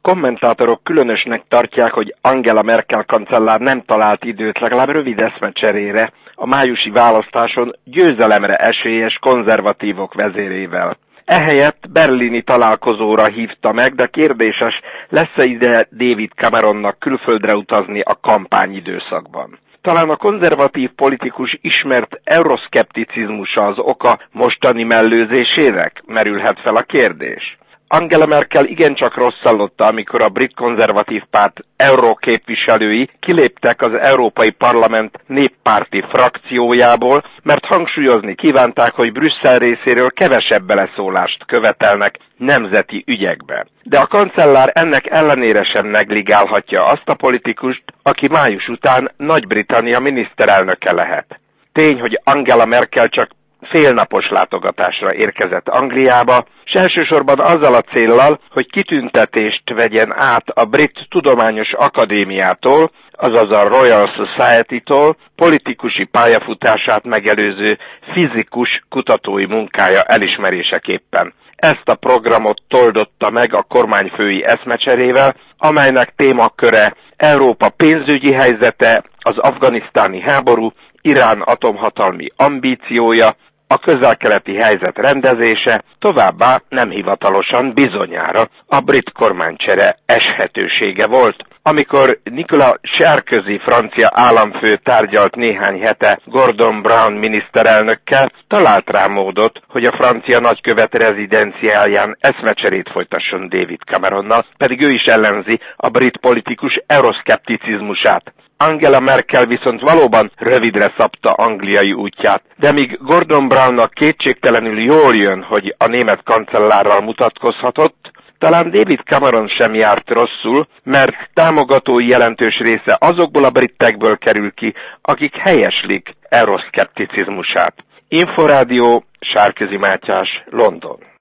Kommentátorok különösnek tartják, hogy Angela Merkel kancellár nem talált időt legalább rövid eszmecserére a májusi választáson győzelemre esélyes konzervatívok vezérével. Ehelyett berlini találkozóra hívta meg, de kérdéses, lesz-e ide David Cameronnak külföldre utazni a kampányidőszakban. Talán a konzervatív politikus ismert euroszkepticizmusa az oka mostani mellőzésének, merülhet fel a kérdés. Angela Merkel igencsak rosszallotta, amikor a brit konzervatív párt euróképviselői kiléptek az Európai Parlament néppárti frakciójából, mert hangsúlyozni kívánták, hogy Brüsszel részéről kevesebb beleszólást követelnek nemzeti ügyekbe. De a kancellár ennek ellenére sem negligálhatja azt a politikust, aki május után Nagy-Britannia miniszterelnöke lehet. Tény, hogy Angela Merkel csak félnapos látogatásra érkezett Angliába, s elsősorban azzal a céllal, hogy kitüntetést vegyen át a Brit Tudományos Akadémiától, azaz a Royal Society-tól politikusi pályafutását megelőző fizikus kutatói munkája elismeréseképpen. Ezt a programot toldotta meg a kormányfői eszmecserével, amelynek témaköre Európa pénzügyi helyzete, az afganisztáni háború, Irán atomhatalmi ambíciója, a közel-keleti helyzet rendezése, továbbá nem hivatalosan bizonyára a brit kormánycsere eshetősége volt. Amikor Nicolas Sarkozy francia államfő tárgyalt néhány hete Gordon Brown miniszterelnökkel, talált rá módot, hogy a francia nagykövet rezidenciáján eszmecserét folytasson David Cameronnal, pedig ő is ellenzi a brit politikus euroszkepticizmusát. Angela Merkel viszont valóban rövidre szabta angliai útját, de míg Gordon Brownnak kétségtelenül jól jön, hogy a német kancellárral mutatkozhatott, talán David Cameron sem járt rosszul, mert támogatói jelentős része azokból a britekből kerül ki, akik helyeslik euroszkepticizmusát. Inforádió, Sárközi Mátyás, London.